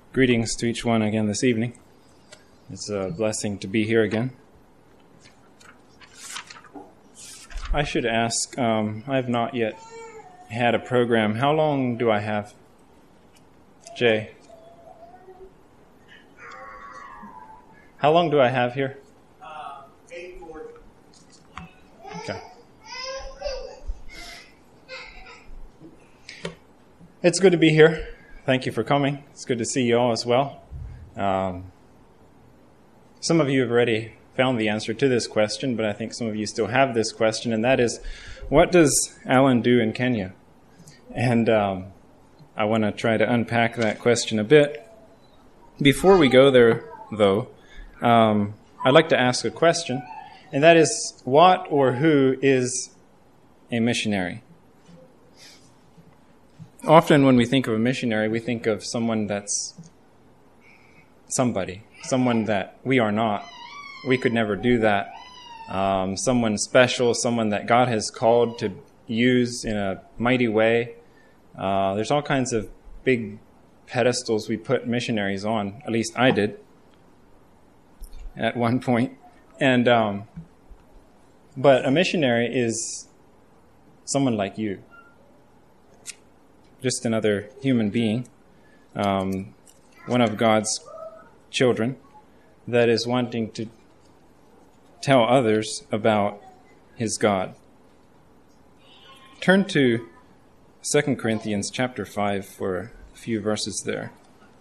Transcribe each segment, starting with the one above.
Greetings to each one again this evening. It's a blessing to be here again. I should ask, I have not yet had a program. How long do I have? Jay? How long do I have here? 8:40. Okay. It's good to be here. Thank you for coming. It's good to see you all as well. Some of you have already found the answer to this question, but I think some of you still have this question, and that is, what does Alan do in Kenya? And I want to try to unpack that question a bit. Before we go there, though, I'd like to ask a question, and that is, what or who is a missionary? Often when we think of a missionary, we think of someone that's somebody, someone that we are not. We could never do that. Someone special, someone that God has called to use in a mighty way. There's all kinds of big pedestals we put missionaries on. At least I did at one point. And but a missionary is someone like you. Just another human being, one of God's children that is wanting to tell others about his God. Turn to 2 Corinthians chapter 5 for a few verses there.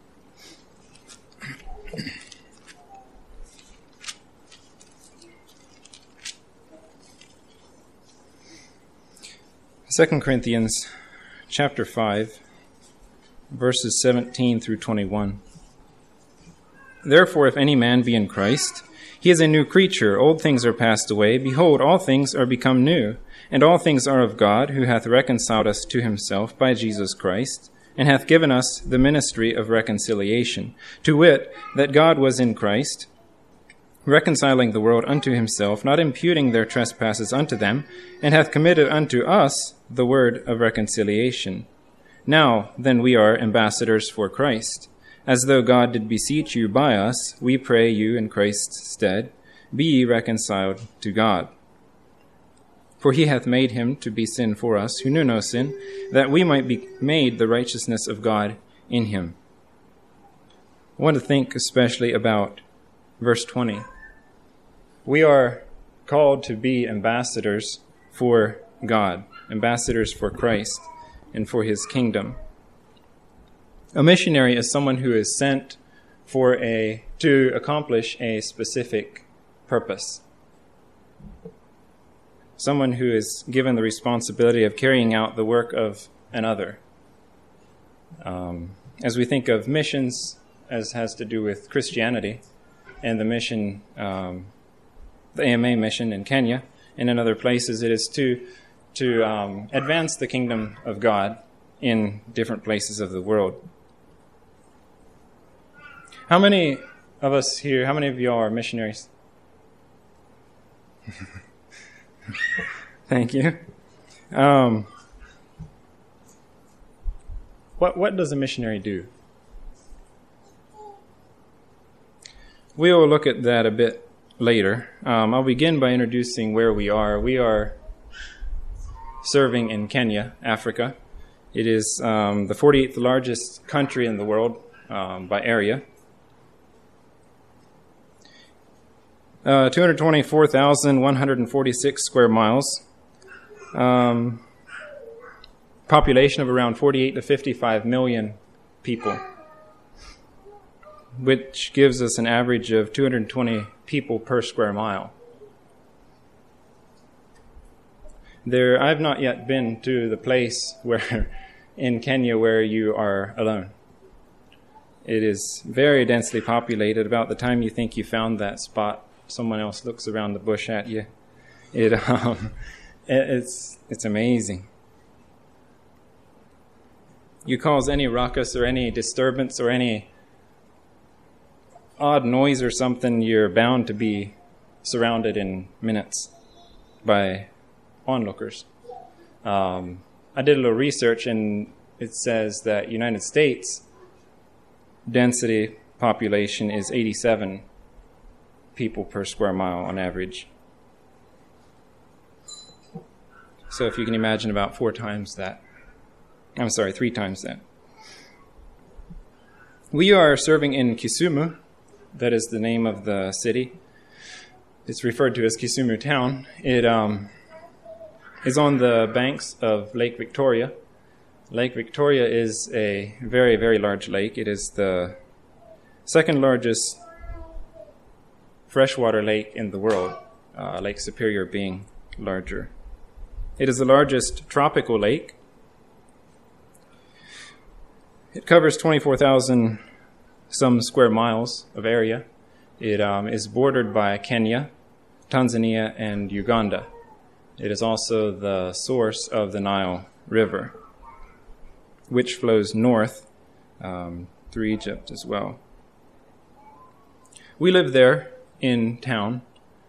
2 Corinthians chapter 5, verses 17 through 21. Therefore, if any man be in Christ, he is a new creature. Old things are passed away. Behold, all things are become new. And all things are of God, who hath reconciled us to himself by Jesus Christ, and hath given us the ministry of reconciliation, to wit, that God was in Christ, reconciling the world unto himself, not imputing their trespasses unto them, and hath committed unto us the word of reconciliation. Now then we are ambassadors for Christ, as though God did beseech you by us, we pray you in Christ's stead, be ye reconciled to God. For he hath made him to be sin for us, who knew no sin, that we might be made the righteousness of God in him. I want to think especially about verse 20. We are called to be ambassadors for God, ambassadors for Christ and for his kingdom. A missionary is someone who is sent to accomplish a specific purpose. Someone who is given the responsibility of carrying out the work of another. As we think of missions, as has to do with Christianity, and the mission, the AMA mission in Kenya and in other places, it is to advance the kingdom of God in different places of the world. How many of us here, how many of y'all are missionaries? Thank you. What does a missionary do? We will look at that a bit later. I'll begin by introducing where we are. We are serving in Kenya, Africa. It is the 48th largest country in the world by area. 224,146 square miles. Population of around 48 to 55 million people, which gives us an average of 220 people per square mile. I've not yet been to the place where in Kenya where you are alone. It is very densely populated. About the time you think you found that spot, someone else looks around the bush at you. It's amazing. You cause any ruckus or any disturbance or any odd noise or something, you're bound to be surrounded in minutes by onlookers. I did a little research, and it says that United States density population is 87 people per square mile on average. So if you can imagine, about 3 times that. We are serving in Kisumu. That is the name of the city. It's referred to as Kisumu Town. It is on the banks of Lake Victoria. Lake Victoria is a very, very large lake. It is the second largest freshwater lake in the world, Lake Superior being larger. It is the largest tropical lake. It covers 24,000 some square miles of area. It is bordered by Kenya, Tanzania, and Uganda. It is also the source of the Nile River, which flows north through Egypt as well. We live there in town.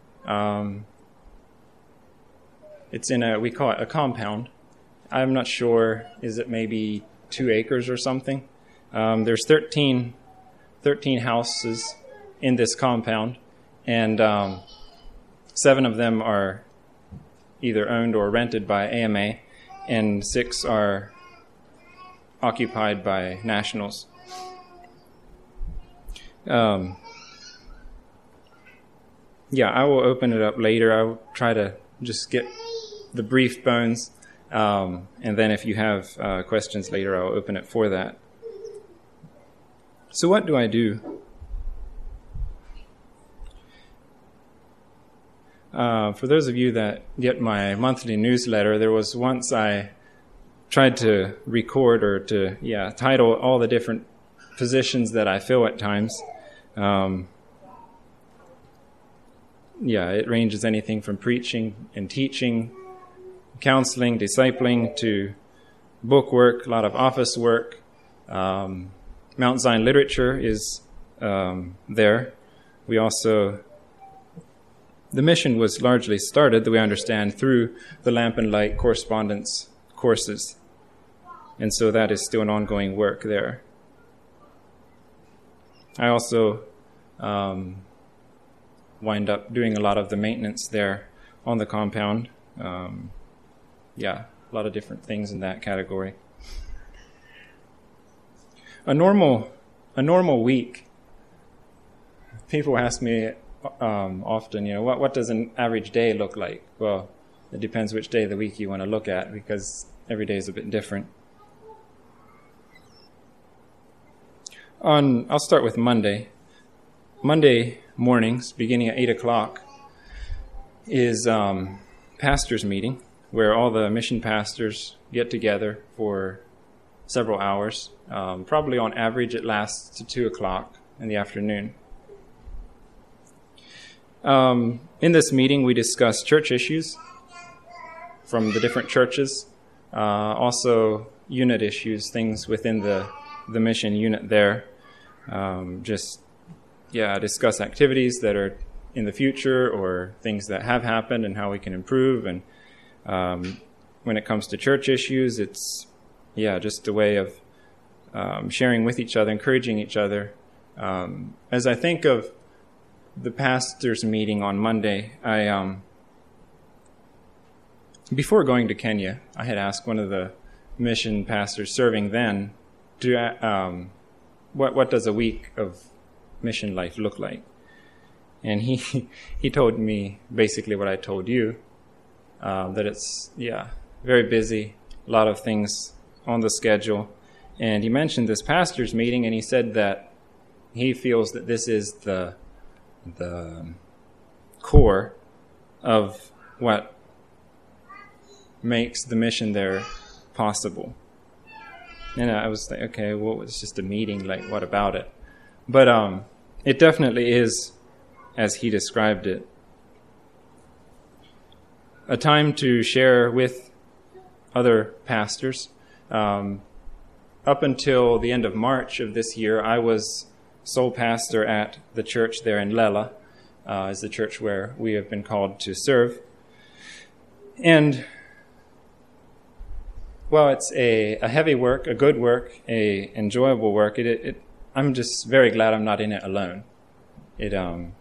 It's we call it a compound. I'm not sure, is it maybe 2 acres or something? There's 13 houses in this compound, and 7 of them are either owned or rented by AMA, and 6 are occupied by nationals. I will open it up later. I will try to just get the brief bones, and then if you have questions later, I'll open it for that. So what do I do? For those of you that get my monthly newsletter, there was once I tried to record or to title all the different positions that I fill at times. It ranges anything from preaching and teaching, counseling, discipling, to book work, a lot of office work. Mount Zion Literature is there. We also, the mission was largely started, that we understand, through the Lamp and Light correspondence courses. And so that is still an ongoing work there. I also wind up doing a lot of the maintenance there on the compound. A lot of different things in that category. A normal week. People ask me often, what does an average day look like? Well, it depends which day of the week you want to look at, because every day is a bit different. I'll start with Monday. Monday mornings, beginning at 8 o'clock, is pastors' meeting, where all the mission pastors get together for several hours. Probably on average it lasts to 2 o'clock in the afternoon. In this meeting we discuss church issues from the different churches, also unit issues, things within the mission unit there. Discuss activities that are in the future or things that have happened and how we can improve. And when it comes to church issues, it's just a way of sharing with each other, encouraging each other. As I think of the pastors' meeting on Monday, before going to Kenya, I had asked one of the mission pastors serving then, what does a week of mission life look like? And he told me basically what I told you, that it's very busy, a lot of things on the schedule. And he mentioned this pastors' meeting, and he said that he feels that this is the core of what makes the mission there possible. And I was like, okay, well, it's just a meeting, like, what about it? But it definitely is, as he described it, a time to share with other pastors. Up until the end of March of this year, I was sole pastor at the church there in Lela, is the church where we have been called to serve. And well, it's a heavy work, a good work, a enjoyable work. It I'm just very glad I'm not in it alone. It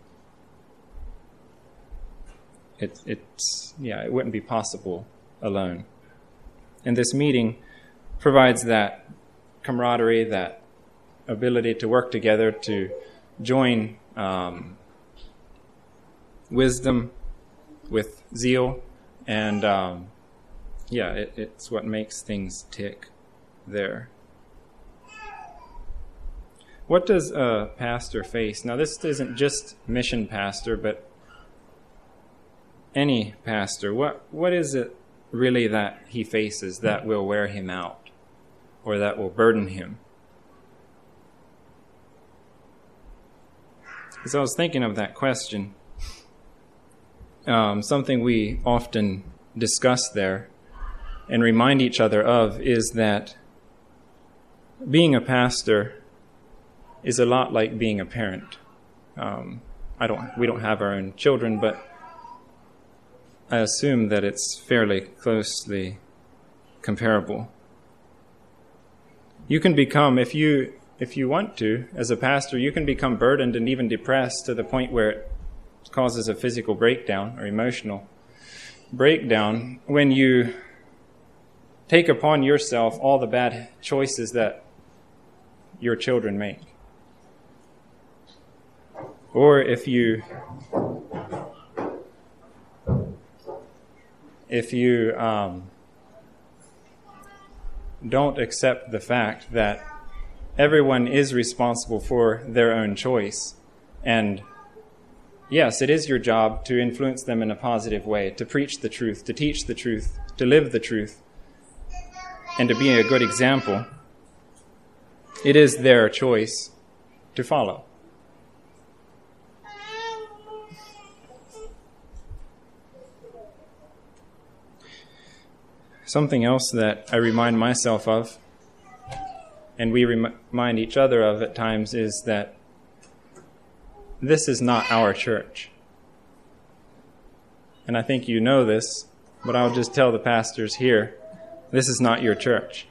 wouldn't be possible alone. And this meeting provides that camaraderie, that ability to work together, to join wisdom with zeal, and it's what makes things tick there. What does a pastor face? Now, this isn't just mission pastor, but any pastor. What is it really that he faces that will wear him out or that will burden him? Because I was thinking of that question. Something we often discuss there and remind each other of is that being a pastor is a lot like being a parent. We don't have our own children, but I assume that it's fairly closely comparable. You can become, if you want to, as a pastor, you can become burdened and even depressed to the point where it causes a physical breakdown or emotional breakdown when you take upon yourself all the bad choices that your children make. Or if you don't accept the fact that everyone is responsible for their own choice. And yes, it is your job to influence them in a positive way, to preach the truth, to teach the truth, to live the truth, and to be a good example. It is their choice to follow. Something else that I remind myself of, and we remind each other of at times, is that this is not our church. And I think you know this, but I'll just tell the pastors here, this is not your church.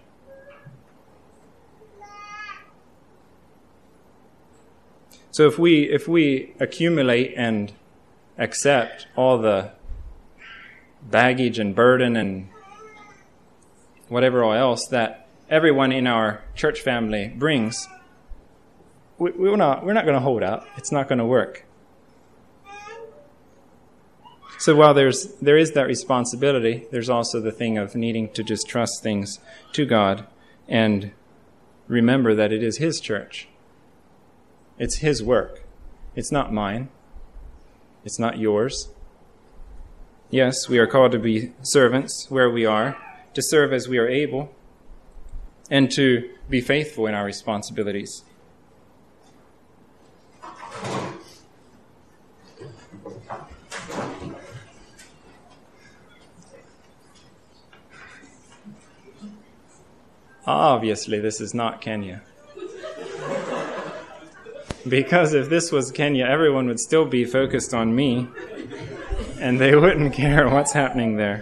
So if we accumulate and accept all the baggage and burden and whatever else that everyone in our church family brings, we're not going to hold up. It's not going to work. So while there is that responsibility, there's also the thing of needing to just trust things to God and remember that it is His church. It's His work. It's not mine. It's not yours. Yes, we are called to be servants where we are, to serve as we are able, and to be faithful in our responsibilities. Obviously, this is not Kenya. Because if this was Kenya, everyone would still be focused on me, and they wouldn't care what's happening there.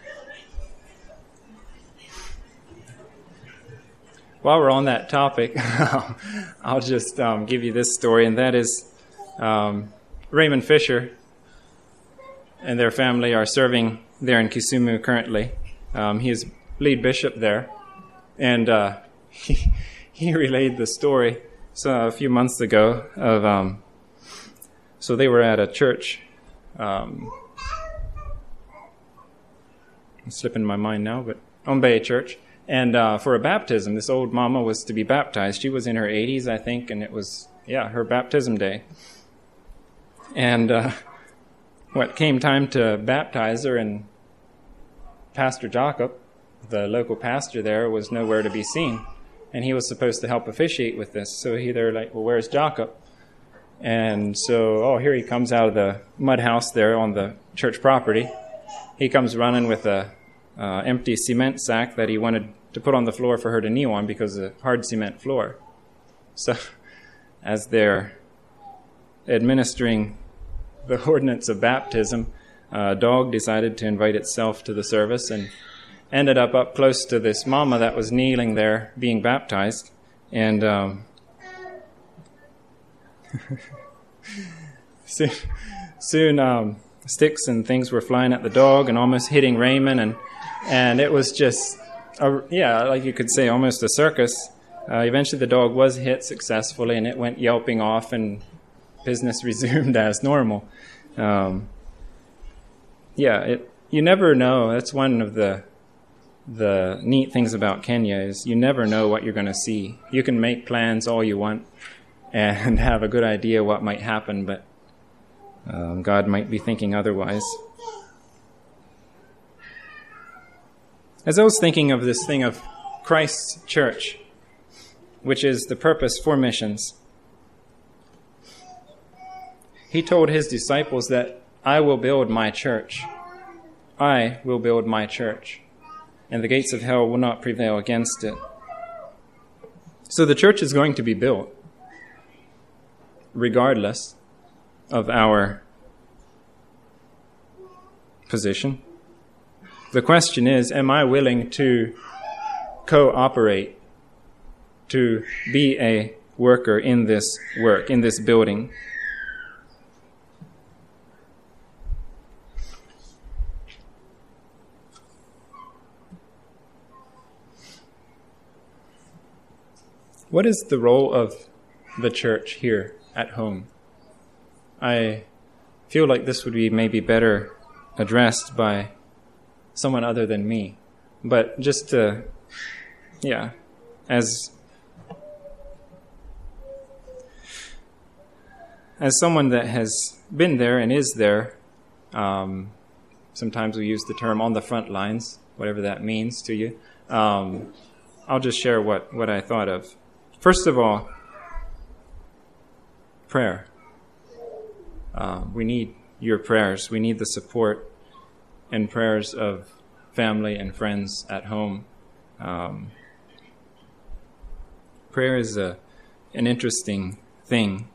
While we're on that topic, I'll just give you this story, and that is Raymond Fisher and their family are serving there in Kisumu currently. He is lead bishop there, and he relayed the story a few months ago of so they were at a church. I'm slipping my mind now, but Ombe Church. And for a baptism, this old mama was to be baptized. She was in her 80s, I think, and it was, her baptism day. And came time to baptize her, and Pastor Jacob, the local pastor there, was nowhere to be seen. And he was supposed to help officiate with this. So they're like, well, where's Jacob? And so, here he comes out of the mud house there on the church property. He comes running with a empty cement sack that he wanted to put on the floor for her to kneel on because of the hard cement floor. So as they're administering the ordinance of baptism, a dog decided to invite itself to the service and ended up close to this mama that was kneeling there being baptized. And soon sticks and things were flying at the dog and almost hitting Raymond, and it was just, like you could say, almost a circus. Eventually the dog was hit successfully, and it went yelping off, and business resumed as normal. You never know. That's one of the neat things about Kenya is you never know what you're going to see. You can make plans all you want and have a good idea what might happen, but God might be thinking otherwise. As I was thinking of this thing of Christ's church, which is the purpose for missions, he told his disciples that I will build my church. I will build my church, and the gates of hell will not prevail against it. So the church is going to be built, regardless of our position. The question is, am I willing to cooperate, to be a worker in this work, in this building? What is the role of the church here at home? I feel like this would be maybe better addressed by someone other than me. But just as someone that has been there and is there, sometimes we use the term on the front lines, whatever that means to you. I'll just share what I thought of. First of all, prayer. We need your prayers. We need the support and prayers of family and friends at home. Prayer is an interesting thing,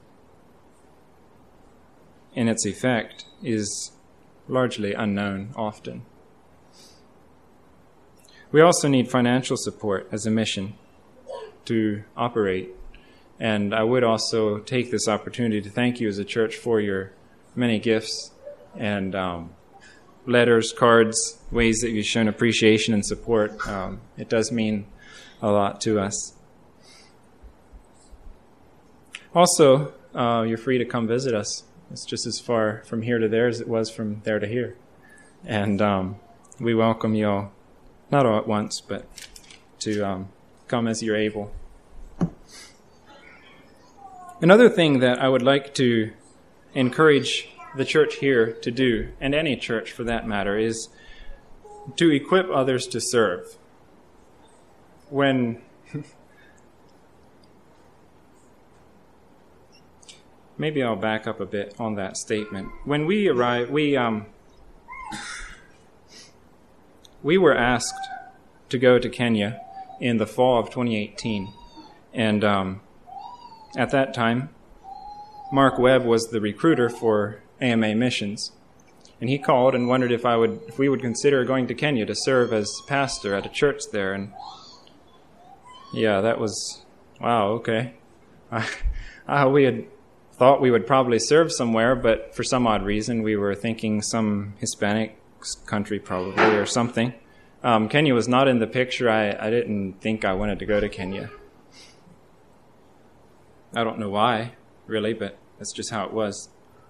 and its effect is largely unknown often. We also need financial support as a mission to operate. And I would also take this opportunity to thank you as a church for your many gifts and letters, cards, ways that you've shown appreciation and support. It does mean a lot to us. Also, you're free to come visit us. It's just as far from here to there as it was from there to here. And we welcome you all, not all at once, but to come as you're able. Another thing that I would like to encourage the church here to do, and any church for that matter, is to equip others to serve. Maybe I'll back up a bit on that statement. When we arrived, we were asked to go to Kenya in the fall of 2018. And at that time, Mark Webb was the recruiter for AMA Missions. And he called and wondered if we would consider going to Kenya to serve as pastor at a church there. And yeah, that was, wow, okay. We had thought we would probably serve somewhere, but for some odd reason, we were thinking some Hispanic country probably or something. Kenya was not in the picture. I didn't think I wanted to go to Kenya. I don't know why, really, but that's just how it was.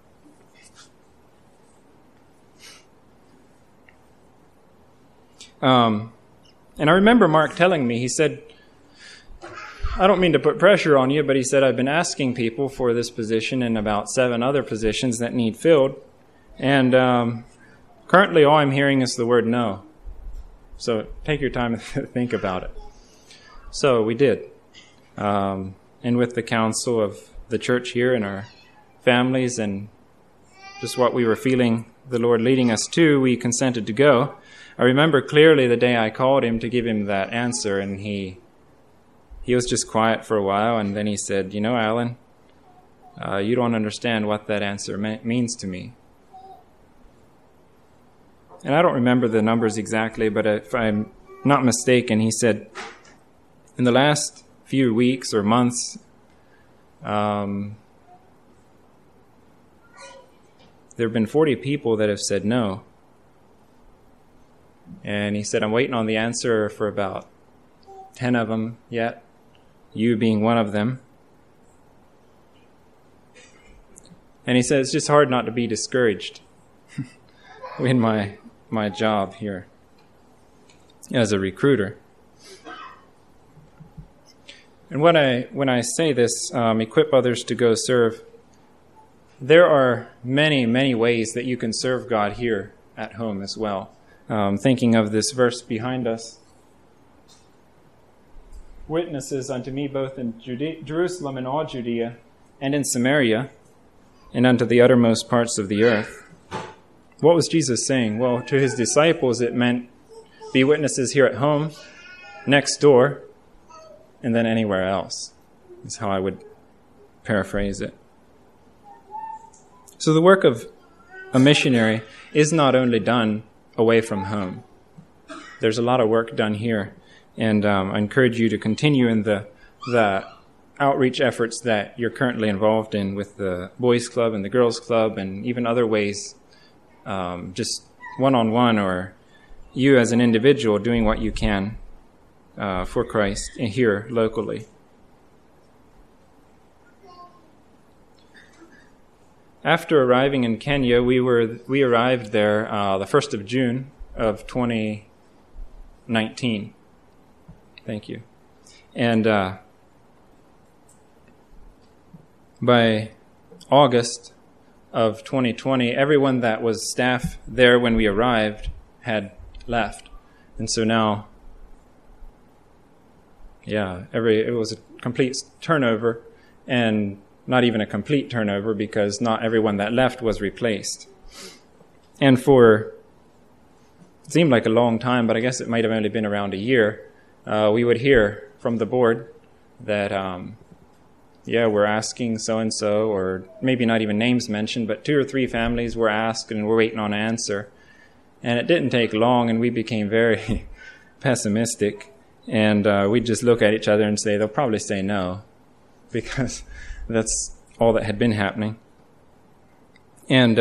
And I remember Mark telling me, he said, I don't mean to put pressure on you, but he said, I've been asking people for this position and about 7 other positions that need filled. And currently all I'm hearing is the word no. So take your time and think about it. So we did. And with the counsel of the church here and our families and just what we were feeling the Lord leading us to, we consented to go. I remember clearly the day I called him to give him that answer, and he was just quiet for a while, and then he said, Alan, you don't understand what that answer means to me. And I don't remember the numbers exactly, but if I'm not mistaken, he said, in the last few weeks or months, there have been 40 people that have said no. And he said, I'm waiting on the answer for about 10 of them yet, you being one of them. And he said, it's just hard not to be discouraged in my job here as a recruiter. And when I say this, equip others to go serve, there are many, many ways that you can serve God here at home as well. Thinking of this verse behind us. Witnesses unto me both in Jerusalem and all Judea, and in Samaria, and unto the uttermost parts of the earth. What was Jesus saying? Well, to his disciples it meant be witnesses here at home, next door, and then anywhere else, is how I would paraphrase it. So the work of a missionary is not only done away from home. There's a lot of work done here, and I encourage you to continue in the outreach efforts that you're currently involved in with the Boys Club and the Girls Club and even other ways, just one-on-one or you as an individual doing what you can for Christ here locally. After arriving in Kenya, we arrived there the 1st of June of 2019. Thank you. And by August of 2020, everyone that was staff there when we arrived had left. And so now, it was a complete turnover, and not even a complete turnover because not everyone that left was replaced. And it seemed like a long time, but I guess it might have only been around a year, we would hear from the board that, we're asking so-and-so, or maybe not even names mentioned, but 2 or 3 families were asked and we're waiting on an answer. And it didn't take long, and we became very pessimistic. And we'd just look at each other and say, they'll probably say no, because that's all that had been happening. And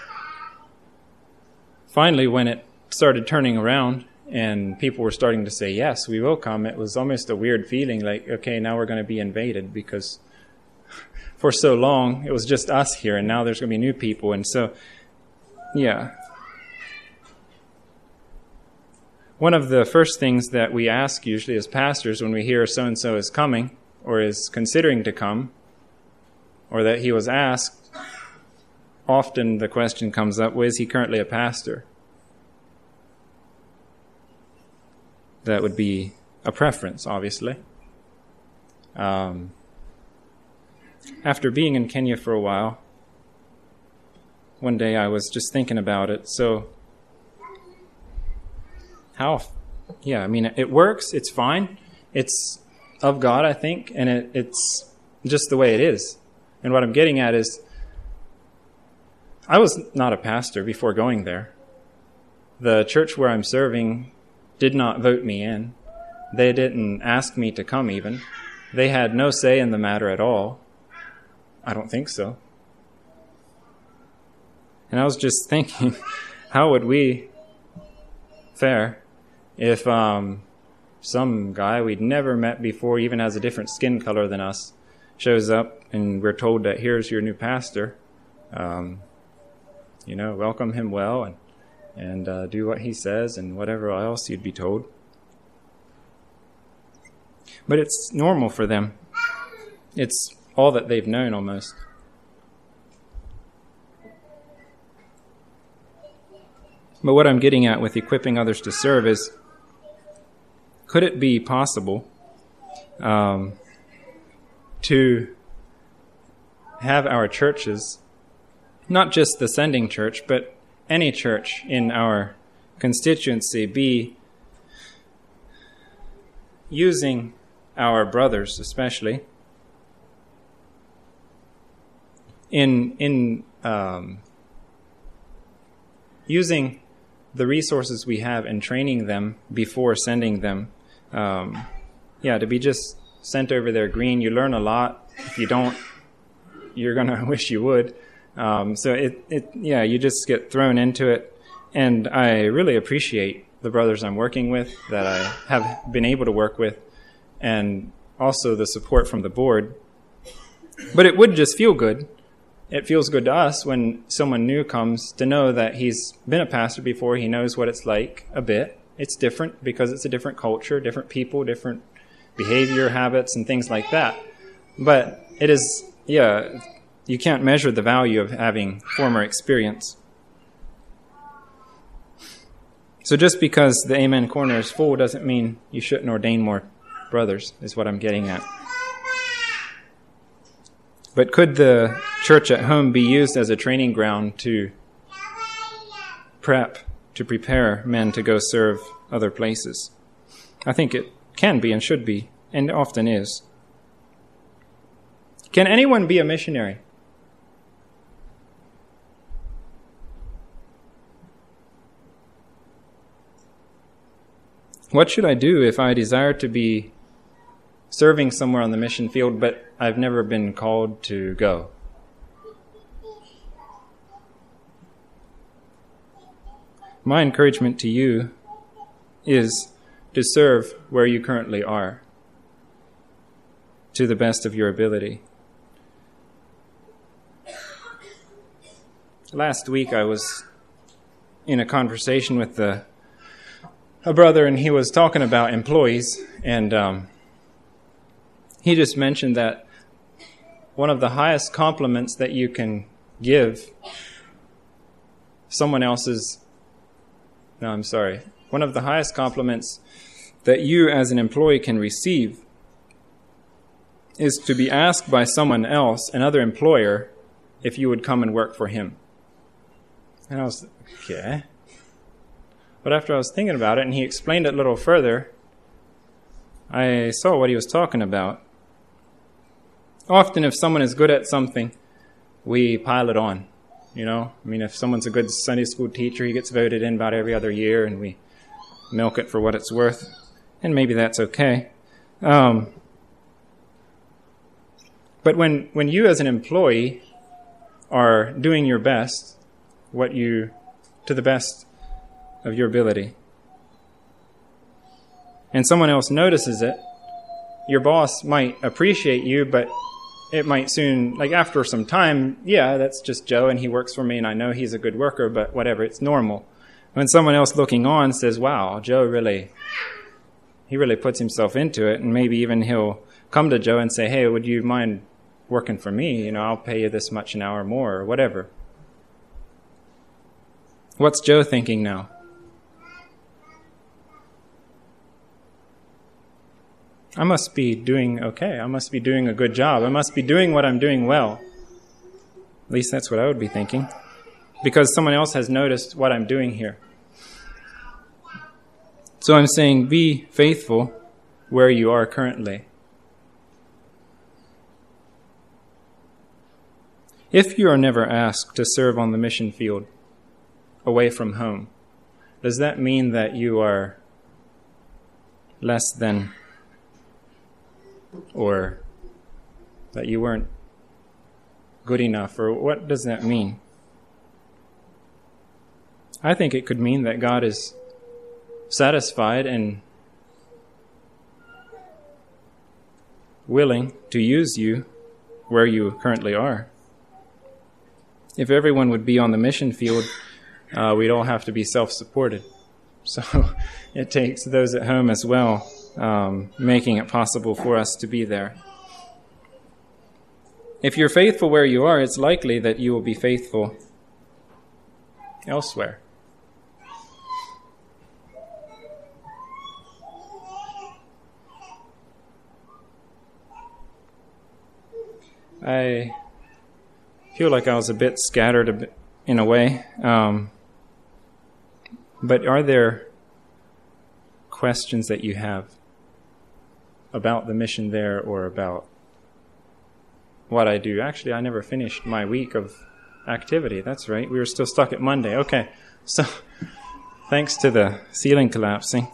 finally, when it started turning around and people were starting to say, yes, we will come, it was almost a weird feeling like, okay, now we're going to be invaded, because for so long it was just us here, and now there's going to be new people. And so, one of the first things that we ask usually as pastors when we hear so-and-so is coming or is considering to come, or that he was asked, often the question comes up, well, is he currently a pastor? That would be a preference, obviously. After being in Kenya for a while, one day I was just thinking about it. So, it works, it's fine, it's of God, I think, and it's just the way it is. And what I'm getting at is, I was not a pastor before going there. The church where I'm serving did not vote me in. They didn't ask me to come even. They had no say in the matter at all. I don't think so. And I was just thinking, how would we fare if some guy we'd never met before, even has a different skin color than us, shows up and we're told that here's your new pastor. Welcome him well and do what he says and whatever else you'd be told. But it's normal for them. It's all that they've known almost. But what I'm getting at with equipping others to serve is, could it be possible to have our churches, not just the sending church, but any church in our constituency, be using our brothers especially in using the resources we have and training them before sending them. To be just sent over there green. You learn a lot. If you don't, you're going to wish you would. So you just get thrown into it. And I really appreciate the brothers I'm working with, that I have been able to work with, and also the support from the board. But it would just feel good. It feels good to us when someone new comes to know that he's been a pastor before. He knows what it's like a bit. It's different because it's a different culture, different people, different behavior, habits, and things like that. But it is, you can't measure the value of having former experience. So just because the Amen Corner is full doesn't mean you shouldn't ordain more brothers, is what I'm getting at. But could the church at home be used as a training ground to prepare men to go serve other places? I think it can be and should be, and often is. Can anyone be a missionary? What should I do if I desire to be serving somewhere on the mission field, but I've never been called to go? My encouragement to you is to serve where you currently are, to the best of your ability. Last week I was in a conversation with a brother, and he was talking about employees, and he just mentioned that one of the highest compliments that you can give one of the highest compliments that you as an employee can receive is to be asked by someone else, another employer, if you would come and work for him. And I was, okay. But after I was thinking about it and he explained it a little further, I saw what he was talking about. Often if someone is good at something, we pile it on. If someone's a good Sunday school teacher, he gets voted in about every other year, and we milk it for what it's worth. And maybe that's okay. But when you as an employee are doing your best, to the best of your ability, and someone else notices it, your boss might appreciate you, but it might soon, after some time, that's just Joe and he works for me and I know he's a good worker, but whatever, it's normal. When someone else looking on says, wow, Joe really puts himself into it, and maybe even he'll come to Joe and say, hey, would you mind working for me? I'll pay you this much an hour more, or whatever. What's Joe thinking now? I must be doing okay. I must be doing a good job. I must be doing what I'm doing well. At least that's what I would be thinking. Because someone else has noticed what I'm doing here. So I'm saying, be faithful where you are currently. If you are never asked to serve on the mission field away from home, does that mean that you are less than, or that you weren't good enough, or what does that mean? I think it could mean that God is satisfied and willing to use you where you currently are. If everyone would be on the mission field, we'd all have to be self-supported. So it takes those at home as well, making it possible for us to be there. If you're faithful where you are, it's likely that you will be faithful elsewhere. I feel like I was a bit scattered in a way, but are there questions that you have about the mission there or about what I do? Actually, I never finished my week of activity. That's right. We were still stuck at Monday. Okay. So thanks to the ceiling collapsing.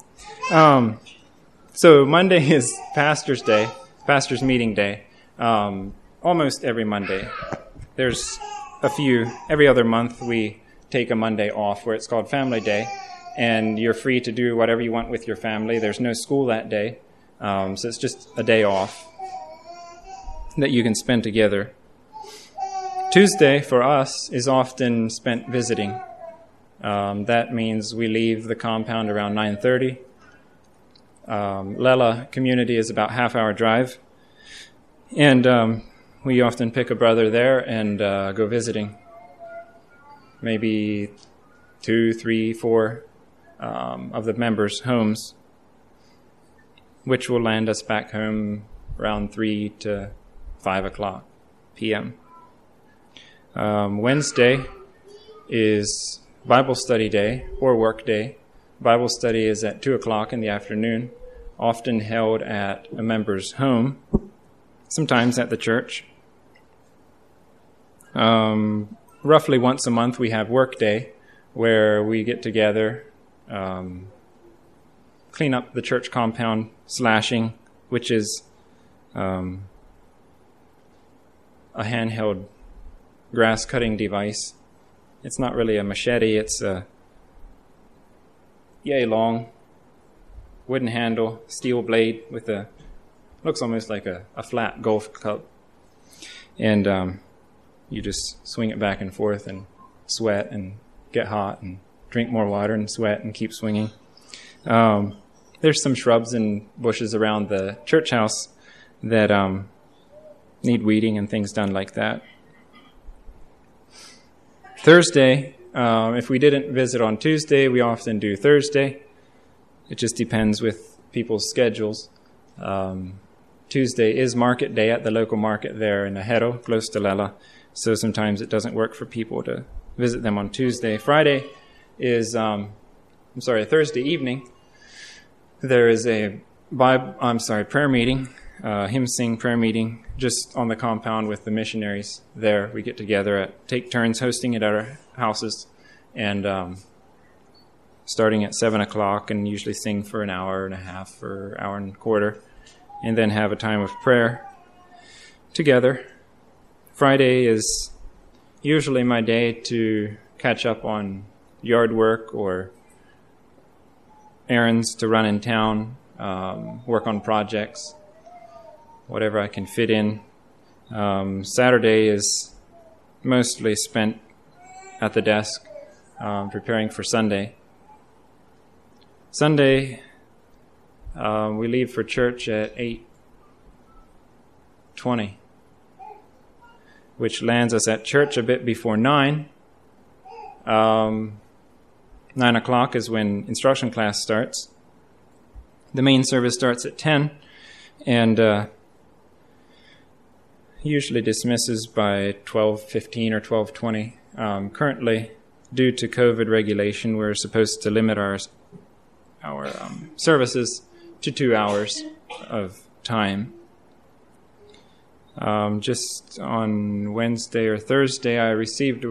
So Monday is Pastor's Day, Pastor's Meeting Day. Almost every Monday. There's every other month we take a Monday off where it's called Family Day, and you're free to do whatever you want with your family. There's no school that day, so it's just a day off that you can spend together. Tuesday for us is often spent visiting. That means we leave the compound around 9:30. Lela community is about half-hour drive, and we often pick a brother there and go visiting. Maybe 2, 3, 4 of the members' homes, which will land us back home around 3 to 5 o'clock p.m. Wednesday is Bible study day or work day. Bible study is at 2 o'clock in the afternoon, often held at a member's home, sometimes at the church. Roughly once a month we have work day, where we get together, clean up the church compound, slashing, which is a handheld grass cutting device. It's not really a machete, it's a yay long wooden handle, steel blade with looks almost like a flat golf cup. And you just swing it back and forth and sweat and get hot and drink more water and sweat and keep swinging. There's some shrubs and bushes around the church house that need weeding and things done like that. Thursday, if we didn't visit on Tuesday, we often do Thursday. It just depends with people's schedules. Tuesday is market day at the local market there in Ahero, close to Lela. So sometimes it doesn't work for people to visit them on Tuesday. Friday is, Thursday evening. There is a prayer meeting, hymn sing prayer meeting, just on the compound with the missionaries there. We get together, take turns hosting it at our houses, and starting at 7 o'clock, and usually sing for an hour and a half or hour and a quarter, and then have a time of prayer together. Friday is usually my day to catch up on yard work or errands to run in town, work on projects, whatever I can fit in. Saturday is mostly spent at the desk preparing for Sunday. Sunday, we leave for church at 8:20, which lands us at church a bit before 9. 9 o'clock is when instruction class starts. The main service starts at 10 and usually dismisses by 12:15 or 12:20. Currently, due to COVID regulation, we're supposed to limit our services to 2 hours of time. Just on Wednesday or Thursday, I received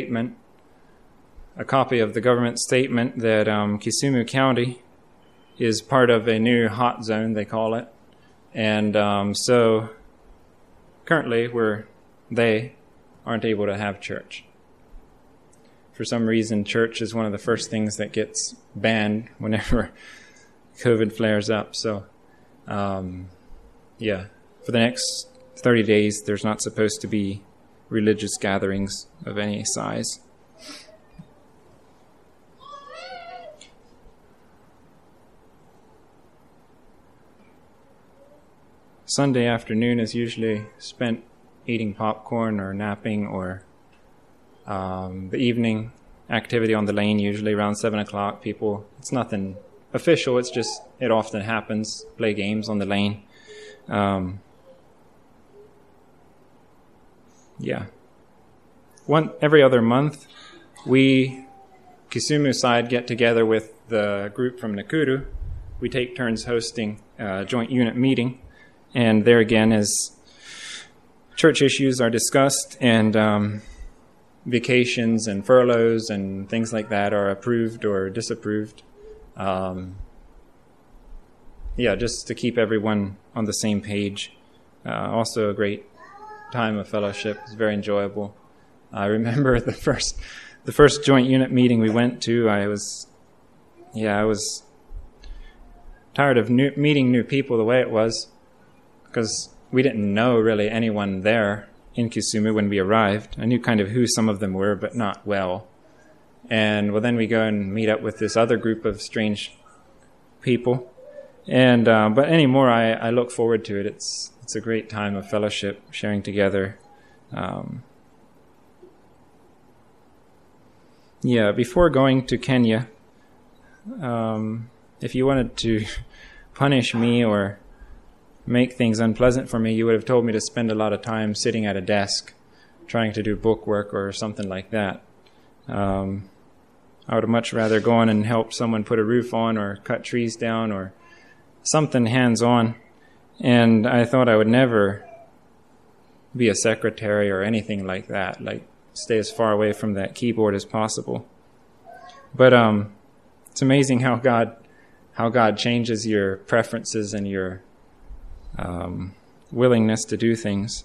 a copy of the government statement that Kisumu County is part of a new hot zone, they call it. And so currently they aren't able to have church. For some reason, church is one of the first things that gets banned whenever COVID flares up. So, for the next 30 days, there's not supposed to be religious gatherings of any size. Sunday afternoon is usually spent eating popcorn or napping, or the evening activity on the lane, usually around 7 o'clock. It's nothing official, it often happens, play games on the lane. Every other month, we, Kisumu side, get together with the group from Nakuru. We take turns hosting a joint unit meeting, and there again, as church issues are discussed, and vacations and furloughs and things like that are approved or disapproved. Just to keep everyone on the same page. Also a great time of fellowship. It's very enjoyable. I remember the first joint unit meeting we went to, I was tired of meeting new people the way it was, because we didn't know really anyone there in Kisumu when we arrived. I knew kind of who some of them were, but not well. And well, then we go and meet up with this other group of strange people. And but anymore, I look forward to it. It's a great time of fellowship, sharing together. Before going to Kenya, if you wanted to punish me or make things unpleasant for me, you would have told me to spend a lot of time sitting at a desk trying to do book work or something like that. I would have much rather go on and help someone put a roof on or cut trees down or something hands-on. And I thought I would never be a secretary or anything like that, like stay as far away from that keyboard as possible. But it's amazing how God changes your preferences and your willingness to do things.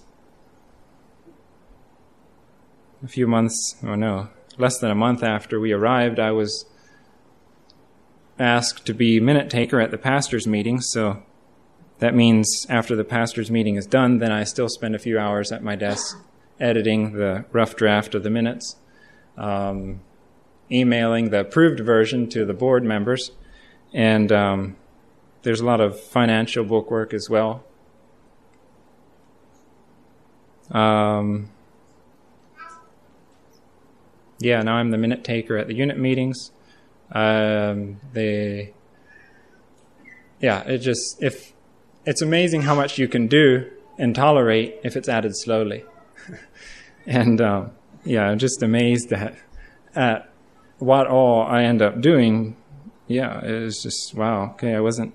Less than a month after we arrived, I was asked to be minute taker at the pastor's meeting. So that means after the pastor's meeting is done, then I still spend a few hours at my desk editing the rough draft of the minutes, emailing the approved version to the board members, and there's a lot of financial book work as well. Now I'm the minute taker at the unit meetings. It's amazing how much you can do and tolerate if it's added slowly. And I'm just amazed at what all I end up doing. Yeah, it was just, wow, okay, I wasn't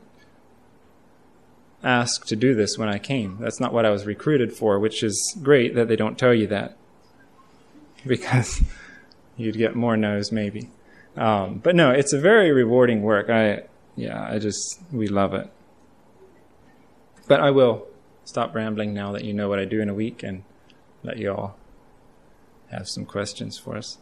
asked to do this when I came. That's not what I was recruited for, which is great that they don't tell you that, because you'd get more no's maybe. But no, it's a very rewarding work. We love it. But I will stop rambling now that you know what I do in a week and let you all have some questions for us.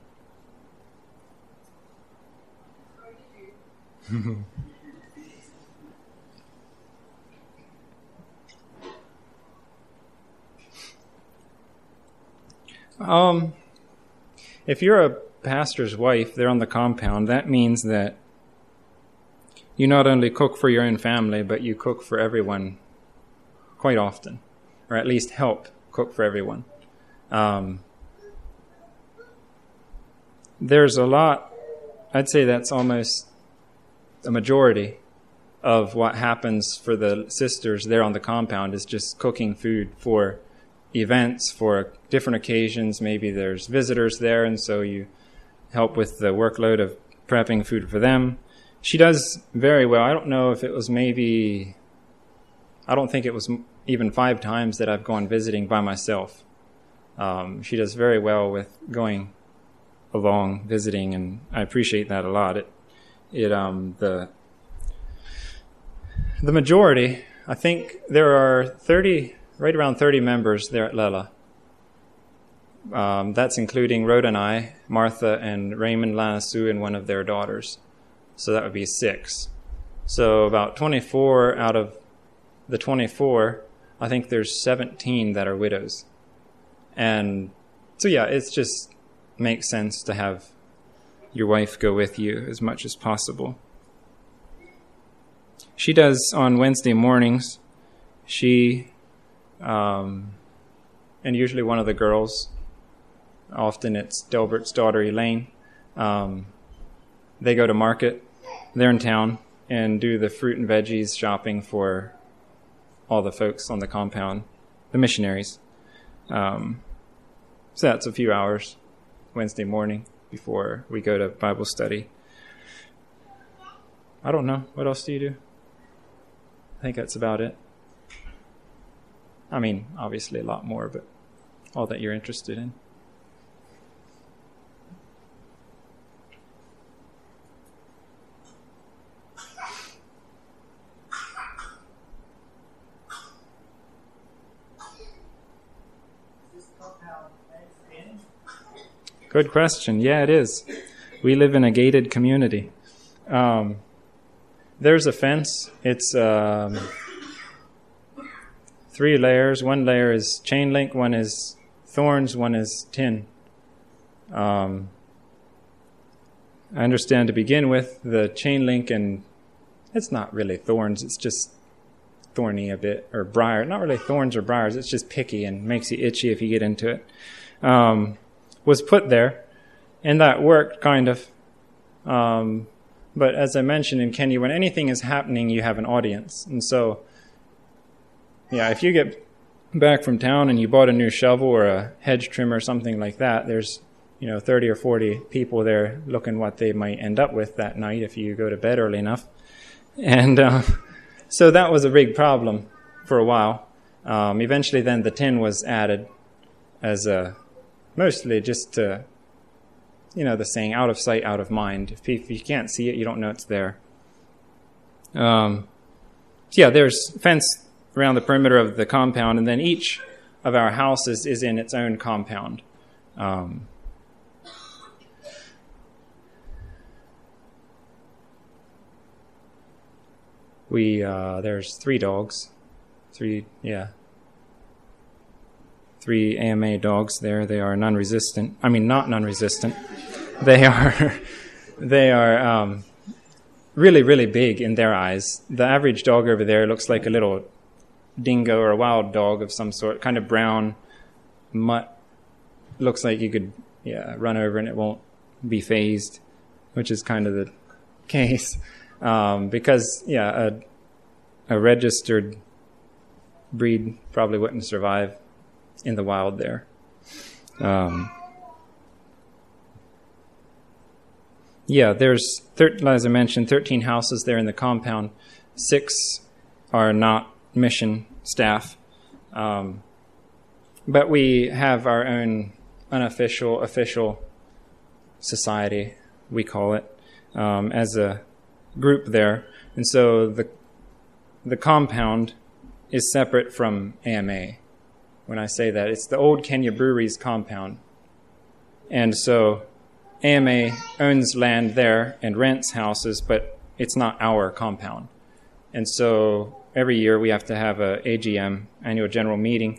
If you're a pastor's wife there on the compound, that means that you not only cook for your own family, but you cook for everyone quite often, or at least help cook for everyone. There's a lot, I'd say that's almost a majority of what happens for the sisters there on the compound is just cooking food for events, for different occasions. Maybe there's visitors there, and so you help with the workload of prepping food for them. She does very well. I don't think it was even 5 times that I've gone visiting by myself. She does very well with going along visiting, and I appreciate that a lot. The majority, I think there are right around 30 members there at Lela. That's including Rhoda and I, Martha and Raymond Lanasu, and one of their daughters. So that would be 6. So about 24 out of the 24, I think there's 17 that are widows. And so it's just makes sense to have your wife go with you as much as possible. She does on Wednesday mornings. She and usually one of the girls, often it's Delbert's daughter Elaine, they go to market. They're in town and do the fruit and veggies shopping for all the folks on the compound, the missionaries. So that's a few hours Wednesday morning before we go to Bible study. I don't know. What else do you do? I think that's about it. I mean, obviously a lot more, but all that you're interested in. This compound fenced in? Good question. Yeah, it is. We live in a gated community. There's a fence. It's 3 layers. One layer is chain link, one is thorns, one is tin. I understand to begin with, the chain link, and it's not really thorns, it's just thorny a bit, or briar. Not really thorns or briars, it's just picky and makes you itchy if you get into it. Was put there, and that worked, kind of. But as I mentioned in Kenya, when anything is happening, you have an audience. And so, yeah, if you get back from town and you bought a new shovel or a hedge trimmer or something like that, there's 30 or 40 people there looking what they might end up with that night if you go to bed early enough. And so that was a big problem for a while. Eventually then the tin was added as mostly just to, the saying, out of sight, out of mind. If you can't see it, you don't know it's there. Yeah, there's fence around the perimeter of the compound, and then each of our houses is in its own compound. There's 3 dogs. 3 AMA dogs there. They are non-resistant. I mean, not non-resistant. They are really, really big in their eyes. The average dog over there looks like a little dingo or a wild dog of some sort, kind of brown mutt. Looks like you could run over and it won't be phased, which is kind of the case. Because a registered breed probably wouldn't survive in the wild there. There's, as I mentioned, 13 houses there in the compound. 6 are not mission staff. But we have our own unofficial, official society, we call it, as a group there. And so the compound is separate from AMA. When I say that, it's the old Kenya Breweries compound. And so AMA owns land there and rents houses, but it's not our compound. And so every year we have to have a AGM, annual general meeting,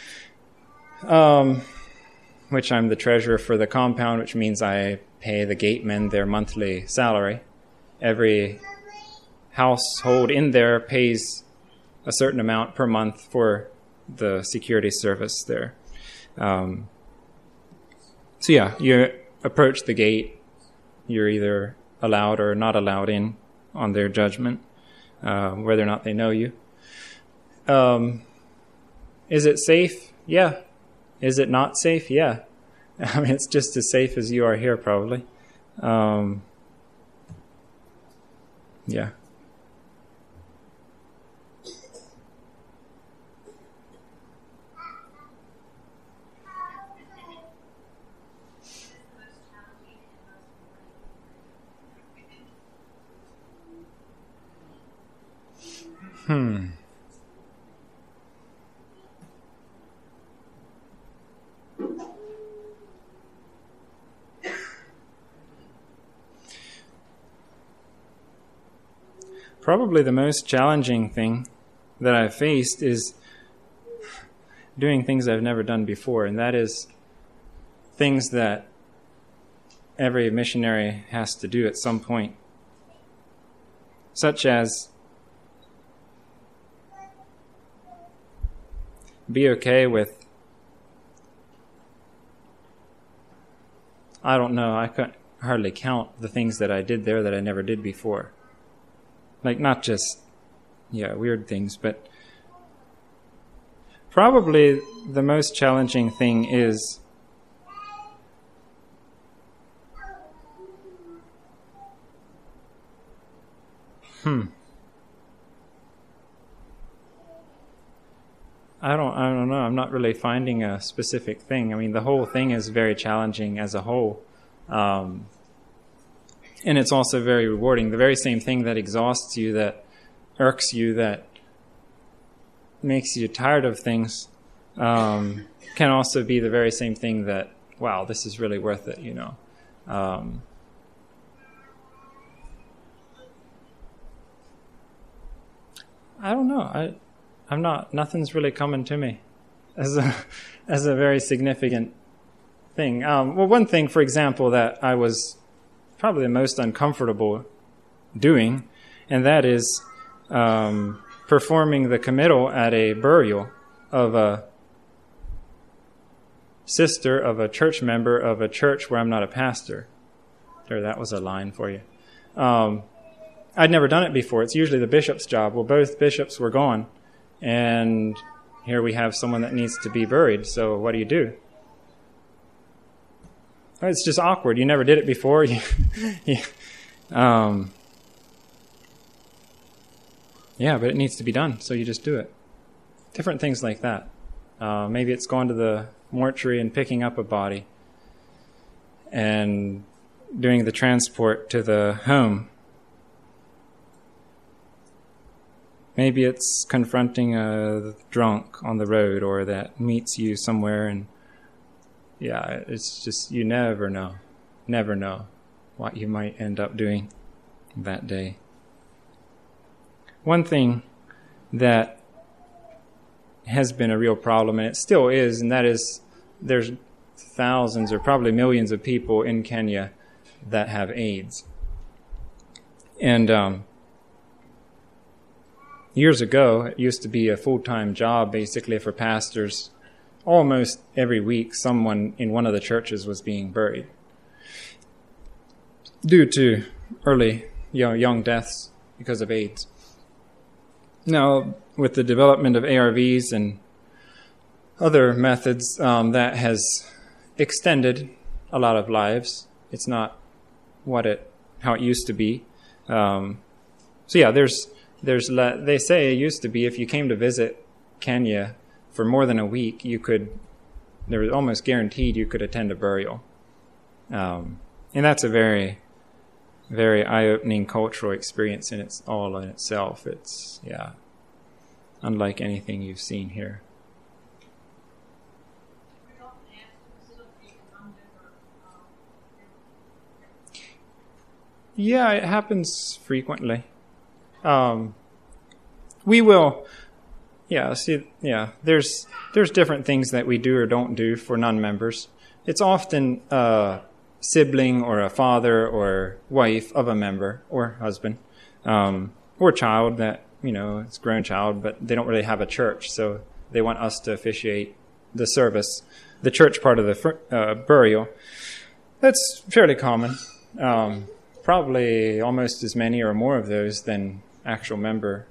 which I'm the treasurer for the compound, which means I pay the gatemen their monthly salary. Every household in there pays a certain amount per month for the security service there. You approach the gate. You're either allowed or not allowed in on their judgment, whether or not they know you. Is it safe? Yeah. Is it not safe? Yeah. I mean, it's just as safe as you are here, probably. Yeah. Probably the most challenging thing that I've faced is doing things I've never done before, and that is things that every missionary has to do at some point, such as be okay with, I don't know, I couldn't hardly count the things that I did there that I never did before. Like, not just, weird things, but probably the most challenging thing is I don't know. I'm not really finding a specific thing. I mean, the whole thing is very challenging as a whole. And it's also very rewarding. The very same thing that exhausts you, that irks you, that makes you tired of things, can also be the very same thing that wow, this is really worth it, I don't know. I'm not. Nothing's really coming to me as a very significant thing. Well, one thing, for example, that I was probably the most uncomfortable doing, and that is performing the committal at a burial of a sister of a church member of a church where I'm not a pastor. There, that was a line for you. I'd never done it before. It's usually the bishop's job. Well, both bishops were gone, and here we have someone that needs to be buried. So what do you do? It's just awkward. You never did it before. Yeah, but it needs to be done, so you just do it. Different things like that. Maybe it's going to the mortuary and picking up a body and doing the transport to the home. Maybe it's confronting a drunk on the road or that meets you somewhere, and it's just, you never know what you might end up doing that day. One thing that has been a real problem, and it still is, and that is there's thousands or probably millions of people in Kenya that have AIDS. And years ago, it used to be a full-time job basically for pastors. Almost every week, someone in one of the churches was being buried due to early, young deaths because of AIDS. Now, with the development of ARVs and other methods, that has extended a lot of lives. It's not how it used to be. They say it used to be if you came to visit Kenya for more than a week, there was almost guaranteed you could attend a burial. And that's a very, very eye-opening cultural experience in itself. It's, unlike anything you've seen here. Yeah, it happens frequently. We will, there's different things that we do or don't do for non-members. It's often a sibling or a father or wife of a member or husband, or child that, it's a grown child, but they don't really have a church, so they want us to officiate the service, the church part of the burial. That's fairly common. Probably almost as many or more of those than actual member,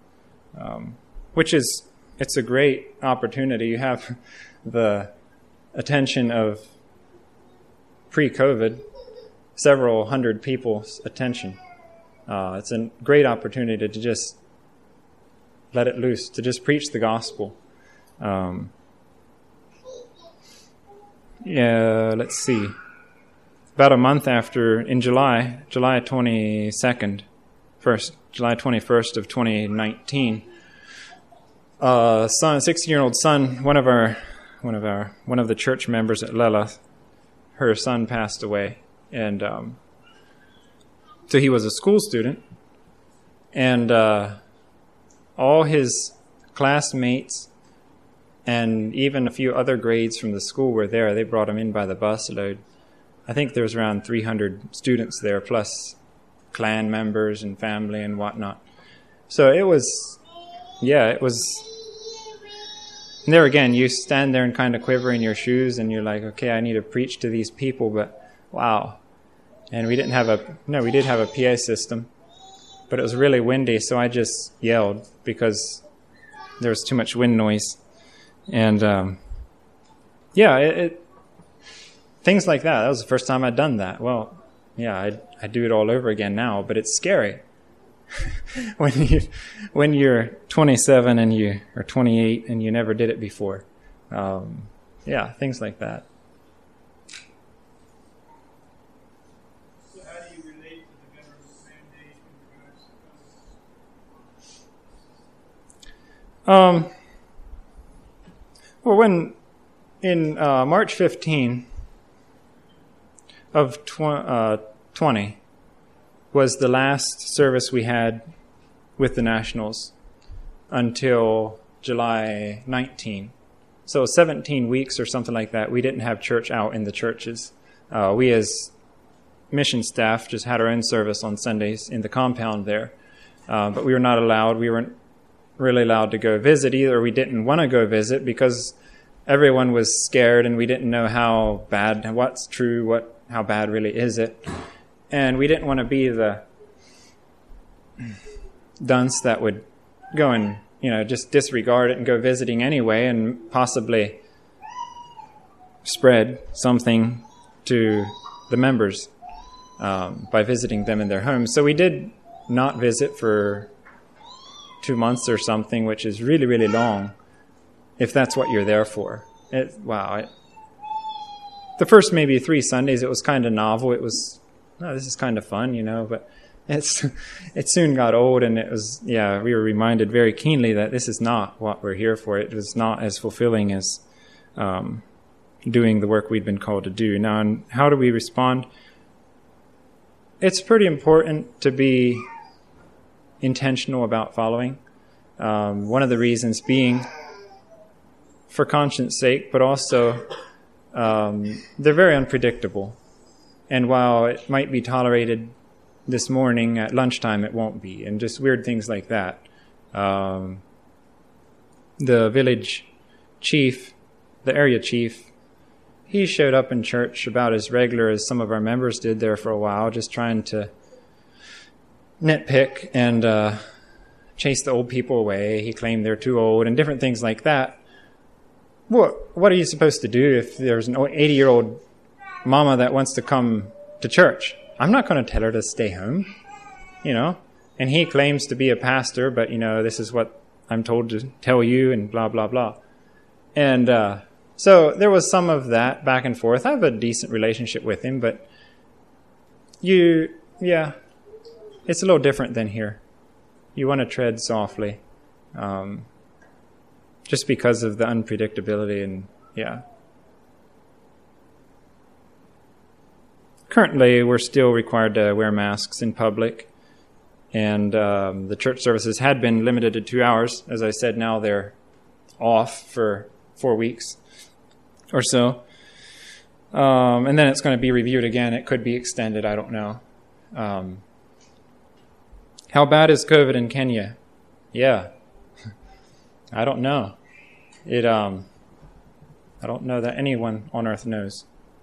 it's a great opportunity. You have the attention of pre-COVID, several hundred people's attention. It's a great opportunity to just let it loose, to just preach the gospel. Let's see. About a month after, in July 22nd, July 21st of 2019, a 16-year-old son, one of the church members at Lela, her son passed away, and so he was a school student, and all his classmates and even a few other grades from the school were there. They brought him in by the bus load. I think there was around 300 students there, plus clan members and family and whatnot. So it was. And there again, you stand there and kind of quiver in your shoes, and you're like, okay, I need to preach to these people, but wow. And we did have a PA system, but it was really windy, so I just yelled because there was too much wind noise. And things like that. That was the first time I'd done that. Well, I do it all over again now, but it's scary. when you're 27 and you are 28 and you never did it before. Things like that. So how do you relate to the government mandate in regards to Well, when in March 15, of 20 was the last service we had with the Nationals until July 19. So 17 weeks or something like that, we didn't have church out in the churches. We as mission staff just had our own service on Sundays in the compound there. But we were not allowed. We weren't really allowed to go visit either. We didn't want to go visit because everyone was scared and we didn't know how bad, what's true, how bad really is it. And we didn't want to be the dunce that would go and, just disregard it and go visiting anyway and possibly spread something to the members by visiting them in their homes. So we did not visit for 2 months or something, which is really, really long, if that's what you're there for. The first maybe 3 Sundays, it was kind of novel. It was, this is kind of fun, but it soon got old, and it was, we were reminded very keenly that this is not what we're here for. It was not as fulfilling as doing the work we'd been called to do. Now, and how do we respond? It's pretty important to be intentional about following. One of the reasons being for conscience sake, but also they're very unpredictable. And while it might be tolerated this morning at lunchtime, it won't be, and just weird things like that. The village chief, the area chief, he showed up in church about as regular as some of our members did there for a while, just trying to nitpick and chase the old people away. He claimed they're too old and different things like that. What are you supposed to do if there's an 80-year-old mama that wants to come to church? I'm not going to tell her to stay home, And he claims to be a pastor, but, this is what I'm told to tell you and blah, blah, blah. And so there was some of that back and forth. I have a decent relationship with him, but it's a little different than here. You want to tread softly, just because of the unpredictability and, Currently, we're still required to wear masks in public, and the church services had been limited to 2 hours. As I said, now they're off for 4 weeks or so. And then it's going to be reviewed again. It could be extended. I don't know. How bad is COVID in Kenya? Yeah. I don't know. I don't know that anyone on earth knows.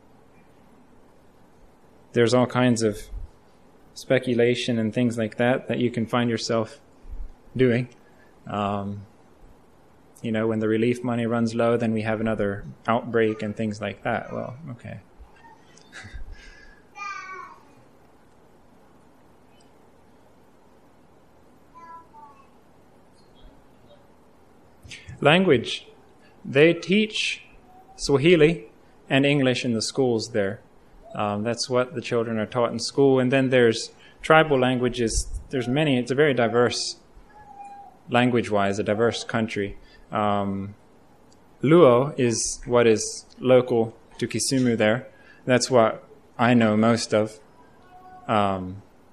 There's all kinds of speculation and things like that you can find yourself doing. When the relief money runs low, then we have another outbreak and things like that. Well, okay. Language. They teach Swahili and English in the schools there. That's what the children are taught in school. And then there's tribal languages. There's many. It's a very diverse, language-wise, a diverse country. Luo is what is local to Kisumu there. That's what I know most of. A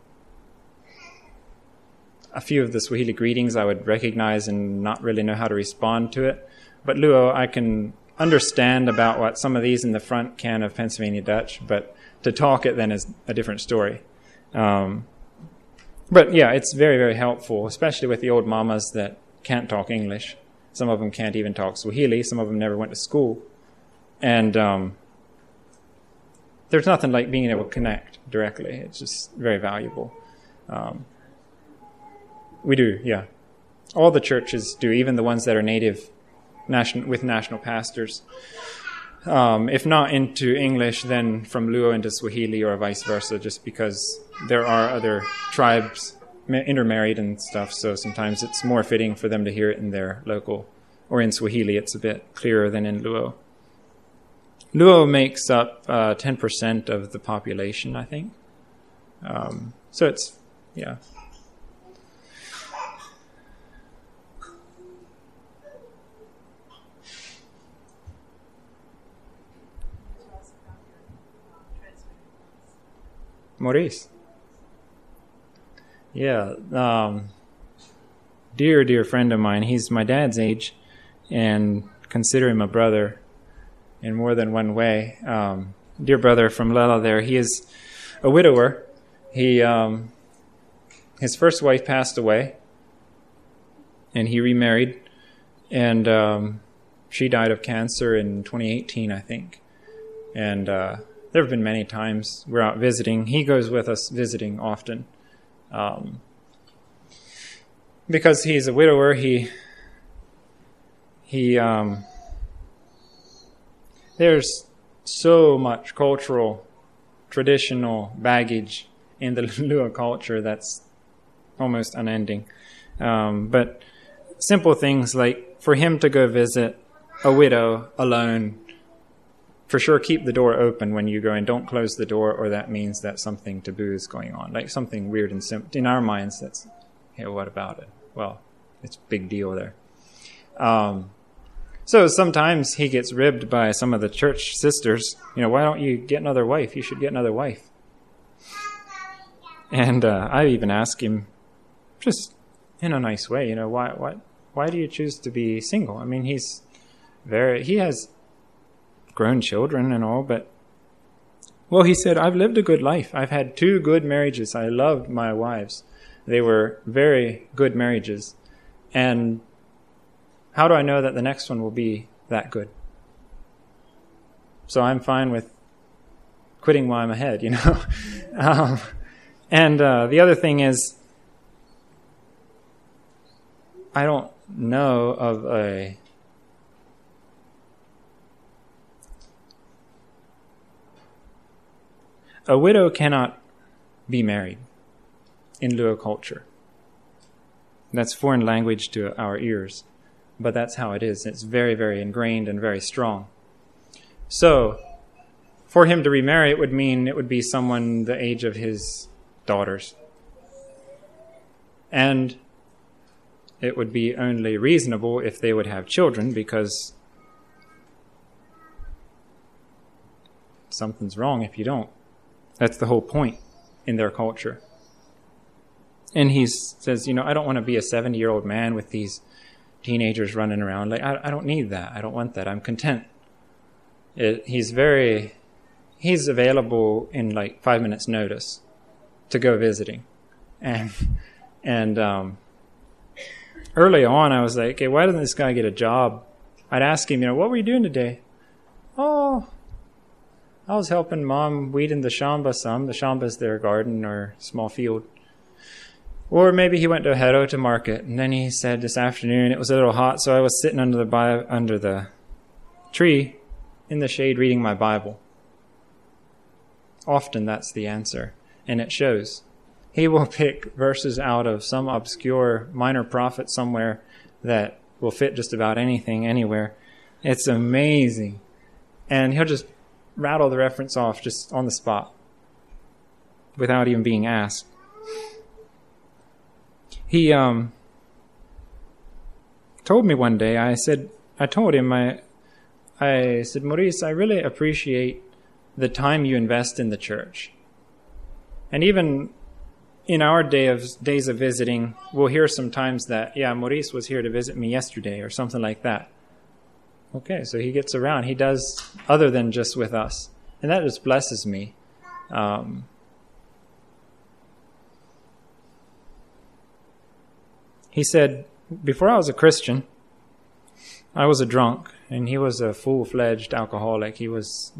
few of the Swahili greetings I would recognize and not really know how to respond to it. But Luo, I can understand about what some of these in the front can of Pennsylvania Dutch, but to talk it then is a different story. But it's very, very helpful, especially with the old mamas that can't talk English. Some of them can't even talk Swahili. Some of them never went to school. And there's nothing like being able to connect directly. It's just very valuable. We do, yeah. All the churches do, even the ones that are native with national pastors. If not into English, then from Luo into Swahili or vice versa, just because there are other tribes intermarried and stuff, so sometimes it's more fitting for them to hear it in their local, or in Swahili it's a bit clearer than in Luo. Luo makes up 10% of the population, I think. So it's, yeah. Maurice. Yeah. Dear friend of mine. He's my dad's age and consider him a brother in more than one way. Dear brother from Lela there, he is a widower. His first wife passed away, and he remarried, and she died of cancer in 2018, I think. And there have been many times we're out visiting. He goes with us visiting often. Because he's a widower, there's so much cultural, traditional baggage in the Lua culture that's almost unending. But simple things like for him to go visit a widow alone, for sure keep the door open when you go in. Don't close the door, or that means that something taboo is going on. Like something weird and simple. In our minds, that's, hey, what about it? Well, it's a big deal there. So sometimes he gets ribbed by some of the church sisters. Why don't you get another wife? You should get another wife. And I even ask him, just in a nice way, why do you choose to be single? I mean, he has grown children and all, but, well, he said, I've lived a good life. I've had 2 good marriages. I loved my wives. They were very good marriages. And how do I know that the next one will be that good? So I'm fine with quitting while I'm ahead, And the other thing is, I don't know of a widow cannot be married in Lua culture. That's foreign language to our ears, but that's how it is. It's very, very ingrained and very strong. So, for him to remarry, it would be someone the age of his daughters. And it would be only reasonable if they would have children, because something's wrong if you don't. That's the whole point in their culture. And he says, I don't want to be a 70-year-old man with these teenagers running around. Like, I don't need that. I don't want that. I'm content. He's available in like 5 minutes notice to go visiting. And early on, I was like, hey, why doesn't this guy get a job? I'd ask him, what were you doing today? Oh, I was helping Mom weed in the shamba some. The shamba's their garden or small field. Or maybe he went to Hero to market. And then he said this afternoon it was a little hot, so I was sitting under the tree in the shade reading my Bible. Often that's the answer. And it shows. He will pick verses out of some obscure minor prophet somewhere that will fit just about anything, anywhere. It's amazing. And he'll just rattle the reference off just on the spot without even being asked. He told me one day, I said, Maurice, I really appreciate the time you invest in the church. And even in our days of visiting, we'll hear sometimes that, Maurice was here to visit me yesterday or something like that. Okay, so he gets around. He does other than just with us. And that just blesses me. He said, before I was a Christian, I was a drunk, and he was a full-fledged alcoholic. He was,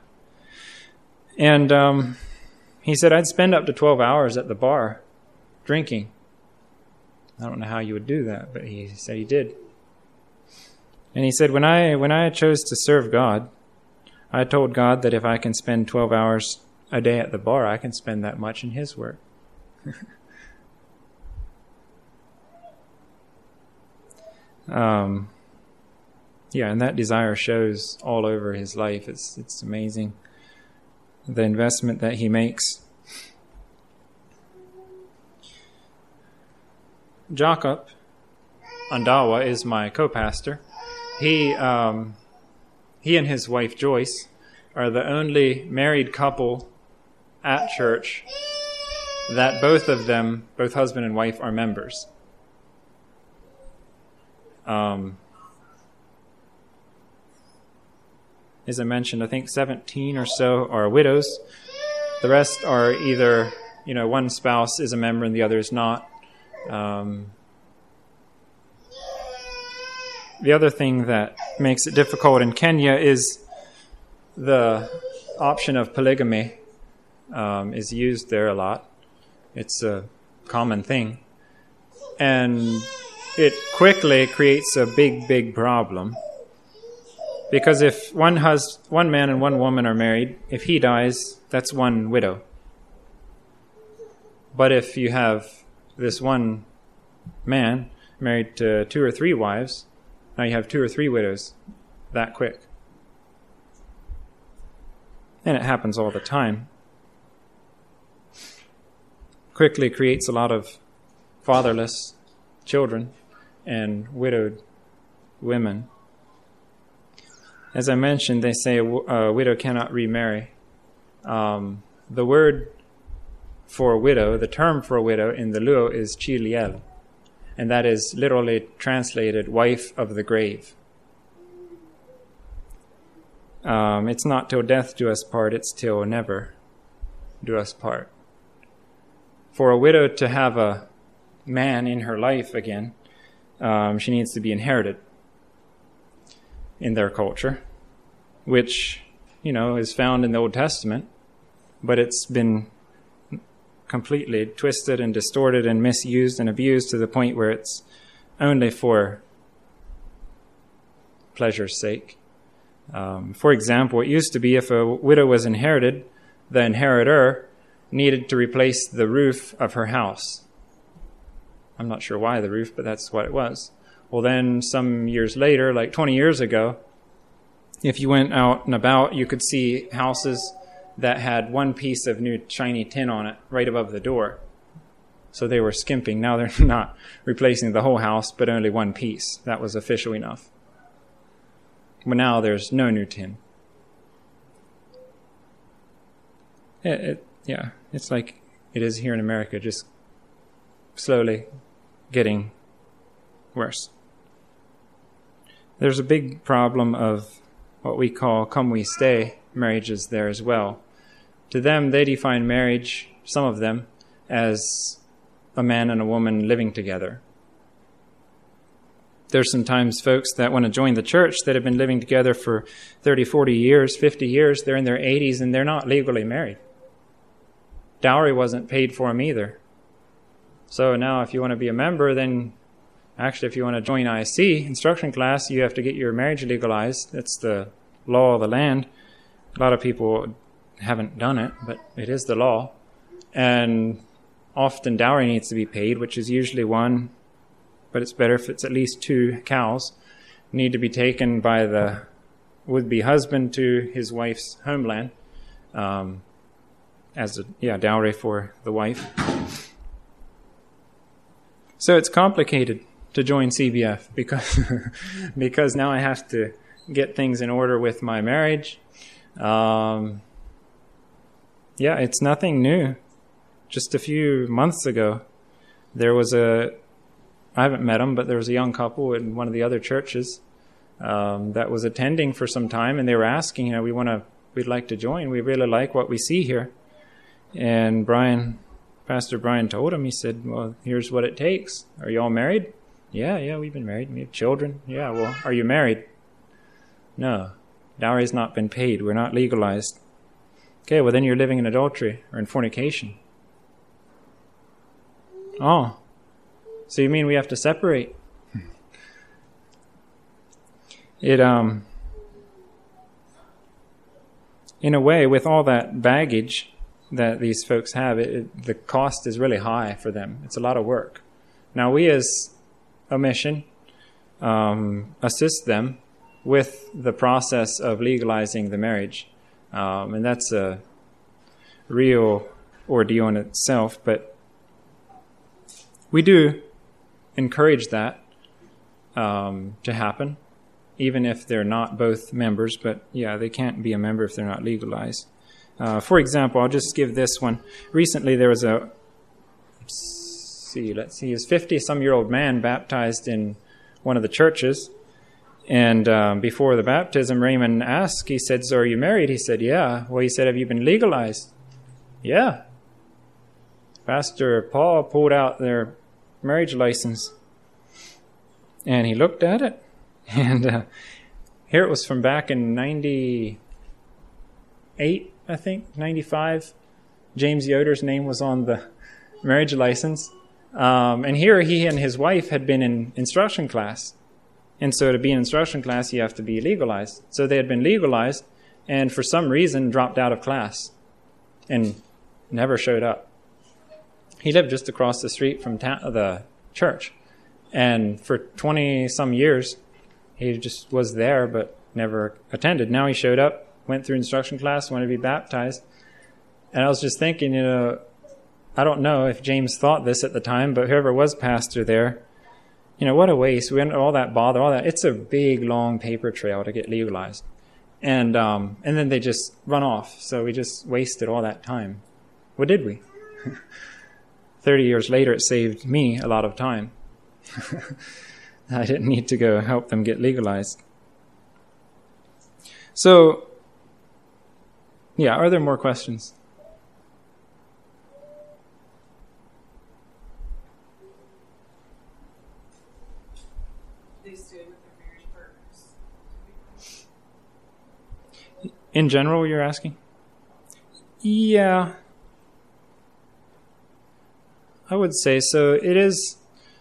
And he said, I'd spend up to 12 hours at the bar drinking. I don't know how you would do that, but he said he did. And he said, when I chose to serve God, I told God that if I can spend 12 hours a day at the bar, I can spend that much in His work. And that desire shows all over his life. It's amazing, the investment that he makes. Jakob Andawa is my co-pastor. He and his wife Joyce are the only married couple at church that both of them, both husband and wife, are members. As I mentioned, I think 17 or so are widows. The rest are either, one spouse is a member and the other is not. The other thing that makes it difficult in Kenya is the option of polygamy is used there a lot. It's a common thing. And it quickly creates a big, big problem. Because if one man and one woman are married, if he dies, that's one widow. But if you have this one man married to 2 or 3 wives, now you have 2 or 3 widows that quick. And it happens all the time. Quickly creates a lot of fatherless children and widowed women. As I mentioned, they say a widow cannot remarry. The word for a widow, the term for a widow in the Luo is chiliel, and that is literally translated wife of the grave. It's not till death do us part, it's till never do us part. For a widow to have a man in her life again, she needs to be inherited in their culture, which, is found in the Old Testament, but it's been completely twisted and distorted and misused and abused to the point where it's only for pleasure's sake. For example, it used to be if a widow was inherited, the inheritor needed to replace the roof of her house. I'm not sure why the roof, but that's what it was. Well, then some years later, like 20 years ago, if you went out and about, you could see houses that had one piece of new shiny tin on it right above the door. So they were skimping. Now they're not replacing the whole house, but only one piece. That was official enough. But now there's no new tin. It's like it is here in America, just slowly getting worse. There's a big problem of what we call come we stay marriages there as well. To them, they define marriage, some of them, as a man and a woman living together. There's sometimes folks that want to join the church that have been living together for 30, 40 years, 50 years. They're in their 80s and they're not legally married. Dowry wasn't paid for them either. So now if you want to be a member, then actually if you want to join IC instruction class, you have to get your marriage legalized. That's the law of the land. A lot of people haven't done it, but it is the law. And often dowry needs to be paid, which is usually 1, but it's better if it's at least 2 cows, need to be taken by the would-be husband to his wife's homeland as a dowry for the wife. So it's complicated to join CBF because now I have to get things in order with my marriage. It's nothing new. Just a few months ago, there was I haven't met them, but there was a young couple in one of the other churches that was attending for some time, and they were asking, we'd like to join. We really like what we see here. And Pastor Brian told him, he said, well, here's what it takes. Are you all married? Yeah, we've been married. We have children. Yeah, well, are you married? No. Dowry has not been paid. We're not legalized. Okay, well, then you're living in adultery or in fornication. Oh, so you mean we have to separate? It, in a way, with all that baggage that these folks have, the cost is really high for them. It's a lot of work. Now, we as a mission assist them with the process of legalizing the marriage. And that's a real ordeal in itself, but we do encourage that to happen, even if they're not both members. But they can't be a member if they're not legalized. For example, I'll just give this one. Recently there was a 50-some-year-old man baptized in one of the churches. And before the baptism, Raymond asked, he said, "So are you married?" He said, "Yeah." Well, he said, "Have you been legalized?" "Yeah." Pastor Paul pulled out their marriage license. And he looked at it. And here it was from back in 98, I think, 95. James Yoder's name was on the marriage license. And here he and his wife had been in instruction class. And so to be in instruction class, you have to be legalized. So they had been legalized and for some reason dropped out of class and never showed up. He lived just across the street from the church. And for 20-some years, he just was there but never attended. Now he showed up, went through instruction class, wanted to be baptized. And I was just thinking, I don't know if James thought this at the time, but whoever was pastor there, what a waste. We went all that bother, all that. It's a big, long paper trail to get legalized. And then they just run off. So we just wasted all that time. What did we? 30 years later, it saved me a lot of time. I didn't need to go help them get legalized. So, yeah, are there more questions? They stay with their marriage partners. In general, you're asking? Yeah. I would say so. It is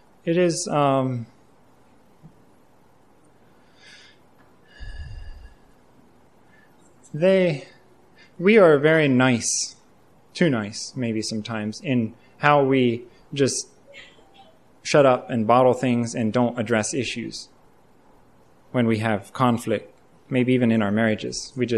we are very nice, too nice maybe sometimes, in how we just shut up and bottle things and don't address issues when we have conflict, maybe even in our marriages. We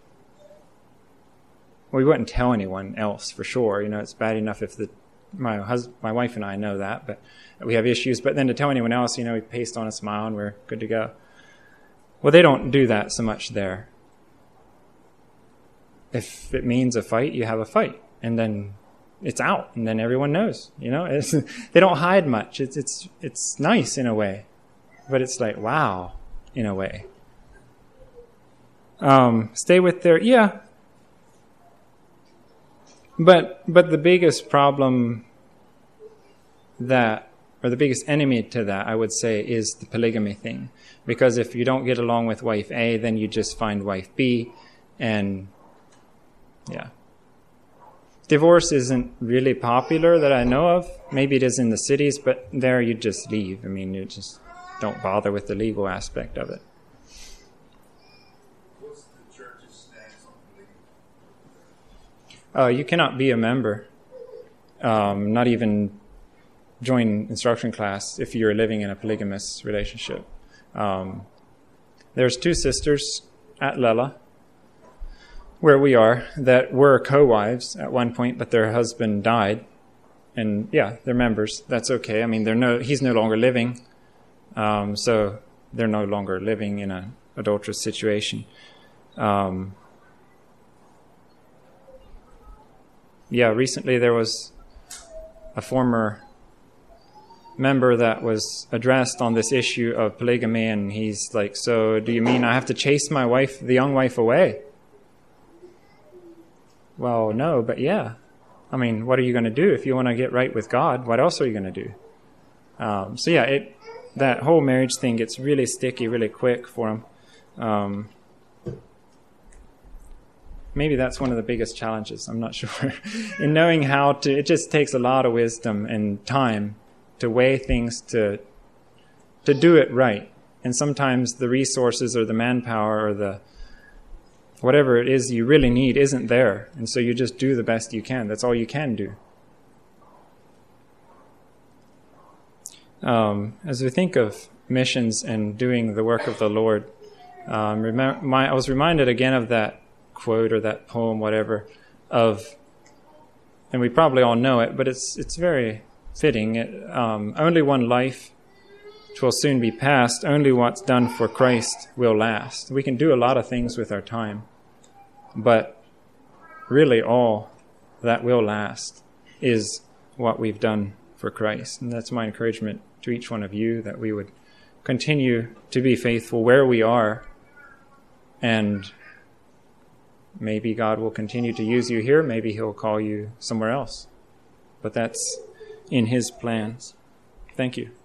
wouldn't tell anyone else for sure. It's bad enough if my wife and I know that, but we have issues. But then to tell anyone else, we paste on a smile and we're good to go. Well, they don't do that so much there. If it means a fight, you have a fight, and then it's out, and then everyone knows. They don't hide much. It's nice in a way, but it's like wow in a way. Stay with their But the biggest problem the biggest enemy to that, I would say, is the polygamy thing. Because if you don't get along with wife A, then you just find wife B, and divorce isn't really popular that I know of. Maybe it is in the cities, but there you just leave. You just don't bother with the legal aspect of it. What's the church's stance on polygamy? You cannot be a member, not even join instruction class if you're living in a polygamous relationship. There's 2 sisters at Lela, where we are, that were co-wives at one point, but their husband died. And they're members. That's okay. He's no longer living. So they're no longer living in an adulterous situation. Recently there was a former member that was addressed on this issue of polygamy, and he's like, "So do you mean I have to chase my wife, the young wife, away?" Well, no, but what are you going to do if you want to get right with God? What else are you going to do? That whole marriage thing gets really sticky really quick for him. Maybe that's one of the biggest challenges. I'm not sure. In knowing how to, it just takes a lot of wisdom and time to weigh things to do it right. And sometimes the resources or the manpower or the whatever it is you really need isn't there. And so you just do the best you can. That's all you can do. As we think of missions and doing the work of the Lord, I was reminded again of that quote or that poem, whatever, and we probably all know it, but it's very fitting. Only one life, which will soon be past. Only what's done for Christ will last. We can do a lot of things with our time, but really all that will last is what we've done for Christ. And that's my encouragement to each one of you, that we would continue to be faithful where we are, and maybe God will continue to use you here, maybe he'll call you somewhere else. But that's in his plans. Thank you.